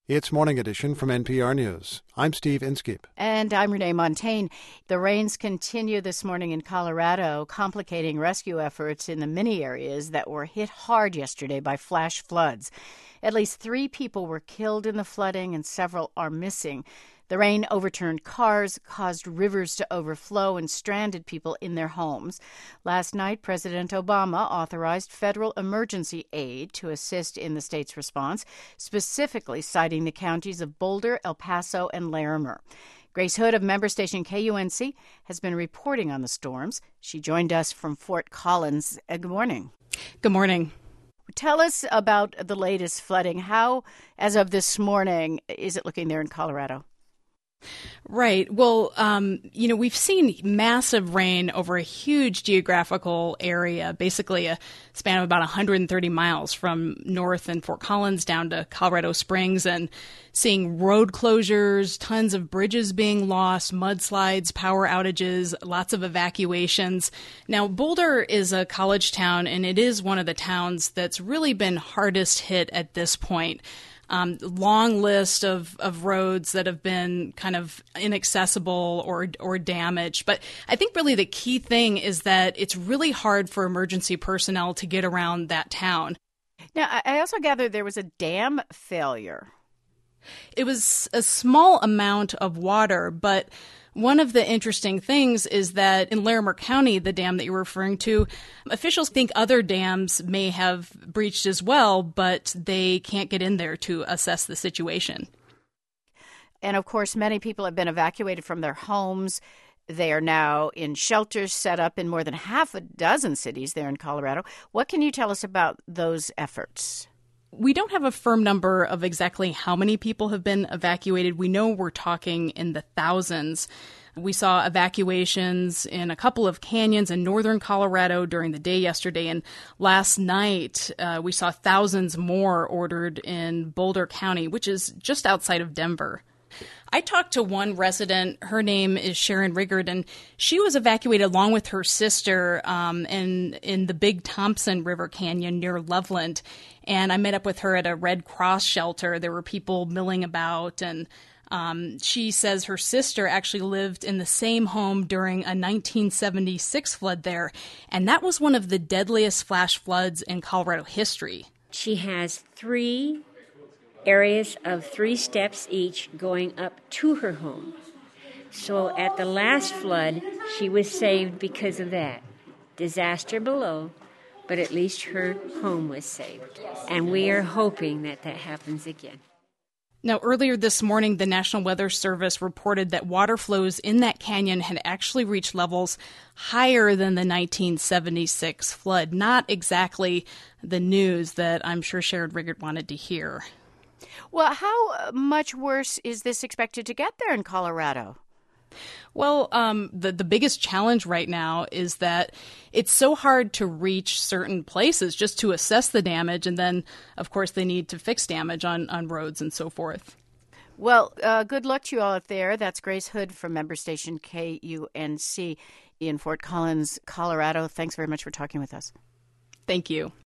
It's Morning Edition from NPR News. I'm Steve Inskeep. And I'm Renee Montaigne. The rains continue this morning in Colorado, complicating rescue efforts in the many areas that were hit hard yesterday by flash floods. At least 3 people were killed in the flooding and several are missing. The rain overturned cars, caused rivers to overflow, and stranded people in their homes. Last night, President Obama authorized federal emergency aid to assist in the state's response, specifically citing the counties of Boulder, El Paso, and Larimer. Grace Hood of member station KUNC has been reporting on the storms. She joined us from Fort Collins. Good morning. Good morning. Tell us about the latest flooding. How, as of this morning, is it looking there in Colorado? Right. Well, we've seen massive rain over a huge geographical area, basically a span of about 130 miles from north in Fort Collins down to Colorado Springs, and seeing road closures, tons of bridges being lost, mudslides, power outages, lots of evacuations. Now, Boulder is a college town, and it is one of the towns that's really been hardest hit at this point. Long list of roads that have been kind of inaccessible or damaged. But I think really the key thing is that it's really hard for emergency personnel to get around that town. Now, I also gathered there was a dam failure. It was a small amount of water, but one of the interesting things is that in Larimer County, the dam that you're referring to, officials think other dams may have breached as well, but they can't get in there to assess the situation. And of course, many people have been evacuated from their homes. They are now in shelters set up in more than half a dozen cities there in Colorado. What can you tell us about those efforts? We don't have a firm number of exactly how many people have been evacuated. We know we're talking in the thousands. We saw evacuations in a couple of canyons in northern Colorado during the day yesterday. And last night, we saw thousands more ordered in Boulder County, which is just outside of Denver. I talked to one resident. Her name is Sharon Riggard, and she was evacuated along with her sister in the Big Thompson River Canyon near Loveland. And I met up with her at a Red Cross shelter. There were people milling about, and she says her sister actually lived in the same home during a 1976 flood there, and that was one of the deadliest flash floods in Colorado history. She has 3 areas of 3 steps each going up to her home. So at the last flood, she was saved because of that. Disaster below, but at least her home was saved. And we are hoping that that happens again. Now, earlier this morning, the National Weather Service reported that water flows in that canyon had actually reached levels higher than the 1976 flood. Not exactly the news that I'm sure Sharon Riggard wanted to hear. Well, how much worse is this expected to get there in Colorado? Well, the biggest challenge right now is that it's so hard to reach certain places just to assess the damage. And then, of course, they need to fix damage on roads and so forth. Well, good luck to you all out there. That's Grace Hood from member station KUNC in Fort Collins, Colorado. Thanks very much for talking with us. Thank you.